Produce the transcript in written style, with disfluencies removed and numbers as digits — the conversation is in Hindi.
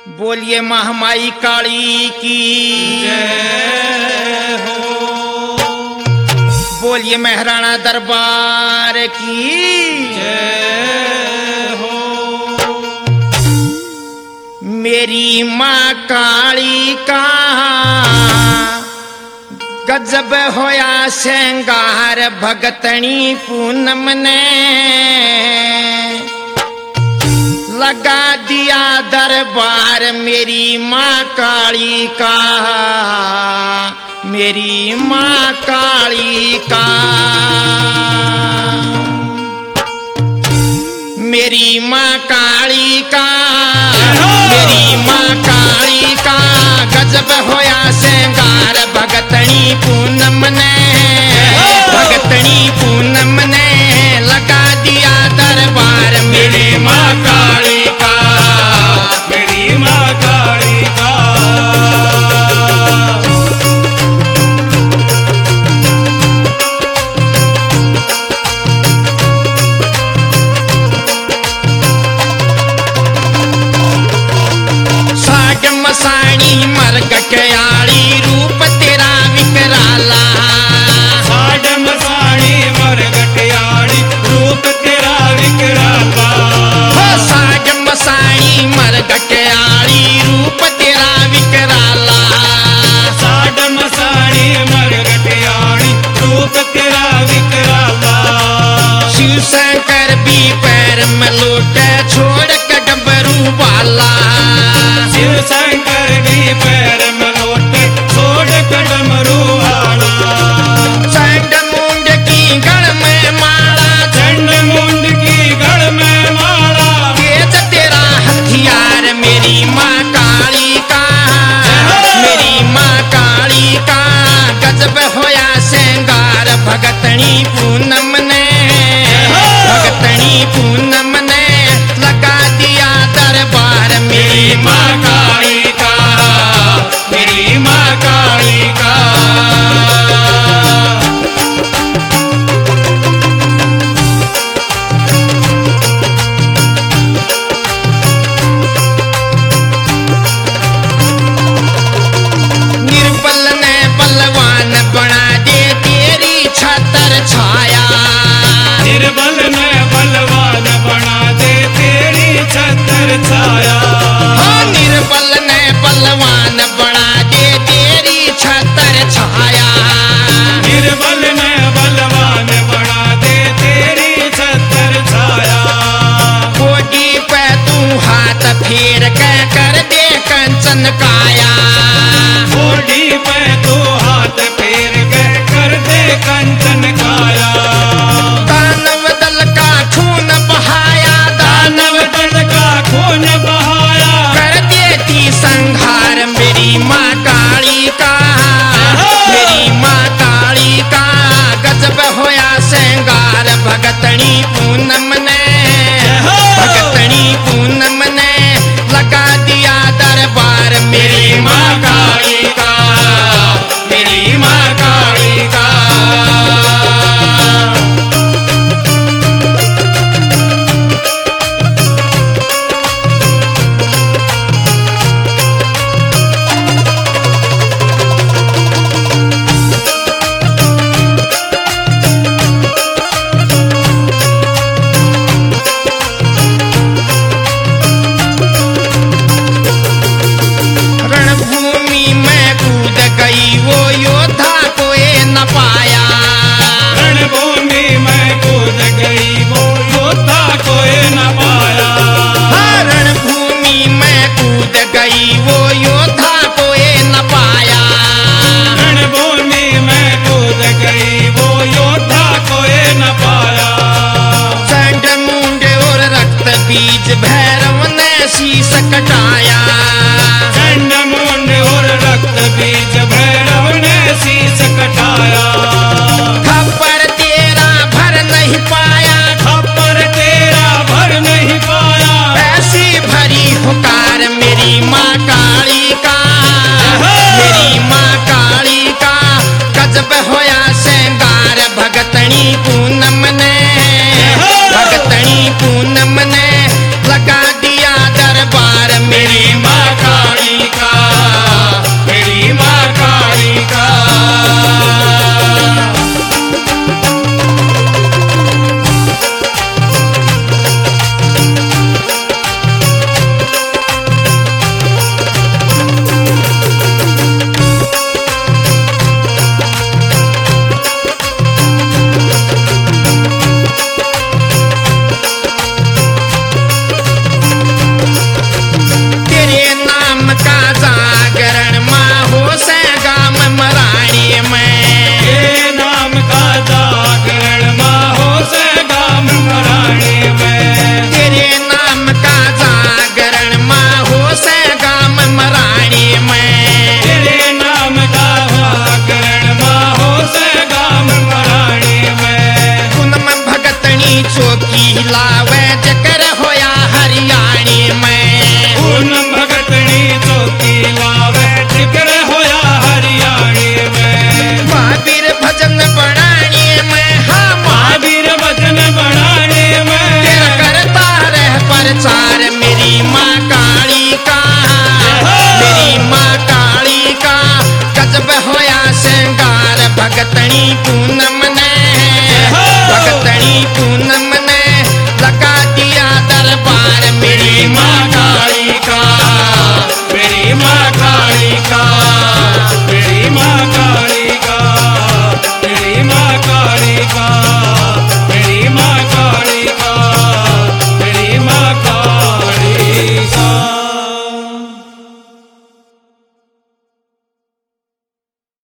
बोलिए महामाई काली की जय हो। बोलिए महाराणा दरबार की जय हो। मेरी माँ काली का गजब होया श्रृंगार भगतनी पूनम ने लगा दिया दरबार मेरी माँ काली का, मेरी माँ काली का। मेरी माँ काली का, मेरी माँ काली का गजब होया श्रृंगार भगतनी पूनम ने, भगतनी पूनम ने लगा दिया दरबार मेरी माँ काली का, मेरी माँ काली का। साग मसाणी मरगटयाली रूप तेरा विकराला, साग मसाणी मरगटयाली रूप तेरा विकराला। हो साग मसाणी मरगटयाली रूप तेरा विकराला। साग मसाणी मरगटयाली रूप तेरा विकराला। शिव शंकर भी पैर में लोटे छोड़ के डमरू वाला, शिव शंकर भी पैर में लोटे छोड़ के डमरू वाला। चंड मुंड की गढ़ में माला, चंड मुंड की गढ़ में माला। तेज तेरा हथियार मेरी माँ काली का, मेरी माँ काली का गजब होया श्रृंगार भगतनी पूनम ने, भगतनी पूनम ने लगा दिया दरबार मेरी माँ काली का, मेरी माँ काली का। निर्बल ने बलवान बना दे तेरी छतर छाया, निर्बल ने बलवान बना दे तेरी छतर छाया। हाँ निर्बल ने बलवान बना दे तेरी छतर छाया। निर्बल ने बलवान बना दे तेरी छतर छाया। कोडी पे तू हाथ फेर के कर दे कंचन काया, कोडी पे तू हाथ फेर के कर दे कंचन काया। दानव दल का खून बहाया, दानव दल का खून बहाया। कर देती संहार मेरी माँ काली का, मेरी माँ काली का गजब होया श्रृंगार भगतनी पूनम ने, भगतनी पूनम ने लगा दिया दरबार मेरी माँ काली का, मेरी माँ काली का। रणभूमि में कूद गई वो योद्धा कोई न पाया, रणभूमि में कूद गई वो योद्धा कोई न पाया। हाँ रणभूमि में कूद गई वो योद्धा कोई न पाया। रणभूमि में कूद गई वो योद्धा कोई न पाया। चंड मुंड और रक्त बीज भैरव ने शीश कटाया, चंड मुंड और रक्त बीज भैरव ने शीश कटाया। खप्पर तेरा भर नहीं पाया, खप्पर तेरा भर नहीं पाया। ऐसी भरी हुकार मेरी माँ काली का, मेरी माँ काली का गजब होया श्रृंगार भगतनी पूनम ने, भगतनी पूनम ने लगा दिया दरबार मेरी भगतणी